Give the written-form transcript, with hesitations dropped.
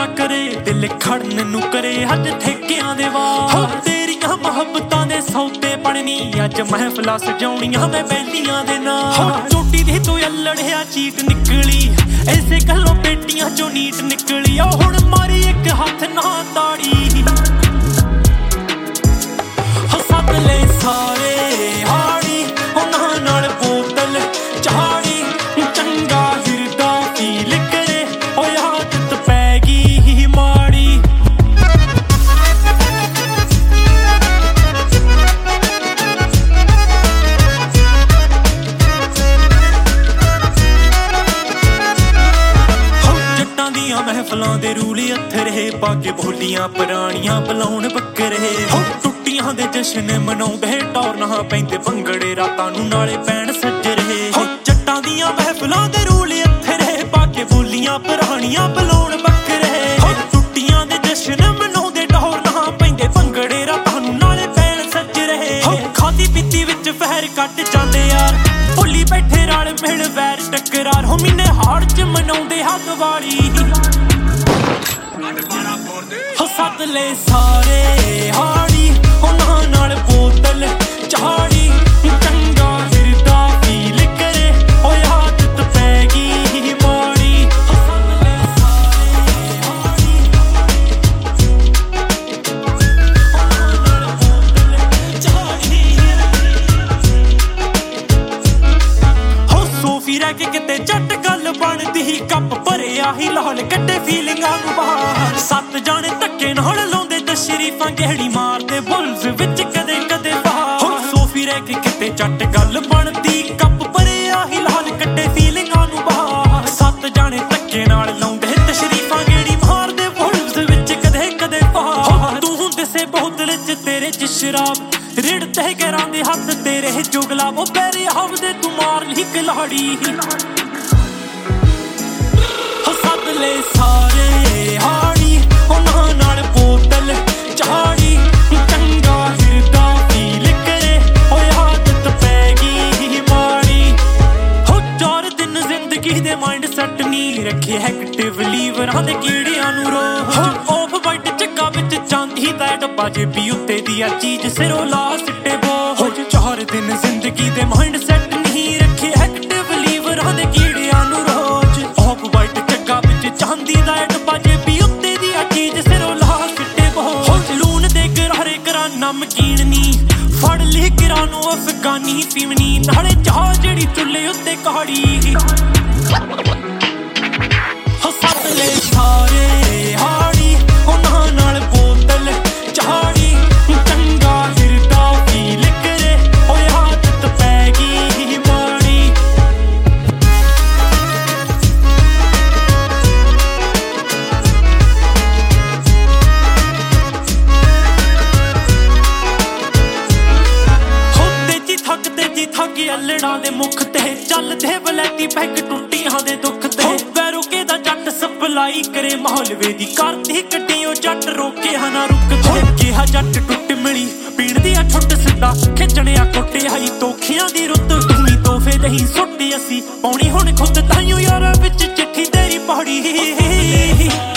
ना करे दिल खड़न नू करे हज ठेकियां दे वार तेरियां मुहब्बतां दे सौते पड़नी अज महफिलां सजाउणियां मैं बैलियां दे नाल चोटी दी तू अल्लड़िया चीट निकली ऐसे गल्लों पेटियां चो नीट निकली हुण मारी एक हथ ना ताड़ी सद ले सारे हाड़ी उन्हां नाल बोतल चाड़ी चंगा हिरदा फील करे ओ आदत पै गई माड़ी जट्टां दियां महफिलां दे रूली अत्थरे पाके बोलियां पुरानियां बुलाउण बकरे टुट्टियां दे जश्न मनाउंदे टौर ना पैंदे भंगड़े रातां नूं नाले पैण सज्जरे जट्टां दियां महफिलां दे रूली अत्थरे पाके बोलियां पुरानियां बुलाउण बकरे टुट्टियां दे जश्न मनाउंदे टौर ना पैंदे भंगड़े रातां नूं नाले पैण सज्जरे खादी पीती विच फहर कट जांदे यार भुल्ली बैठे रल मिल वैर टकरार हो मीने हाड़ च मनाउंदे हद वाली सद ले सारे हाड़ी उन्हां नाल बोतल चाड़ी चंगा हिरदा फील करे ओ आदत पै गई माड़ी सद ले सारे हाड़ी उन्हां नाल बोतल चाड़ी हो सोफी रह के किते झट गल बनदी कप भरिया ही लाल कट्टे फीलिंगां नूं बाहर सत जाने धक्के नाल लाउंदे तशरीफां गहड़ी मारदे बुल्स विच कदे कदे बाहर सोफी रह के किते झट गल बनदी कप भरिया ही लाल कट्टे फीलिंगां नूं बाहर सत जाने धक्के नाल लाउंदे तशरीफां गहड़ी मारदे बुल्स विच कदे कदे बाहर तू हुंदे से बोतल च तेरे च शराब रिड़ते करांदे हत्थ तेरे जुगला वो पैरे हवदे तू मार ली कलाड़ी सद ले सारे हाड़ी उन्हां नाल बोतल चाड़ी चंगा हिरदा फील करे ओ आदत पै गई माड़ी हो 4 दिन जिंदगी दे माइंड सैट नी रखे एक्टिव लीवरां दे कीड़ियां नूं रो ऑफ वाइट चक्का विच चांदी दा डब्बा जेबी उत्ते दिया चीज सिरों ला सिट्टे बो 4 दिन जिंदगी दे माइंड सैट नी रखे एक्टिव लीवरां दे कीड़ियां नूं रोज ऑफ वाइट चांदी दा डब्बा जेबी उत्ते दिया चीज सिरों ला सिट्टे बो लून दे गरारे करा नमकीन नी फड़ ली किरानो अफगानी पीवनी नाले चाह जेड़ी चुल्ले उत्ते काड़ी सद ले सारे हाड़ी उन्हां नाल बोतल चाड़ी चंगा हिरदा फील करे ओ आदत पै गई माड़ी थके अल्लड़ां दे मुख ते चलदे वलैती पैग टुट्टियां दे दुख ते बैरोके दा जट सप्लाई करे माहौलवे दी करदी कटियो जट रोके हना रुकदे किहा जट टुट मिली पीड़ दिया छुट सिद्धा खिचणिया कोटे आई तोखियां दी रुत तुमी तोहफे दही सुट्टी असी पौनी हुण खुद ताइयों यारा विच चिट्ठी तेरी पहाड़ी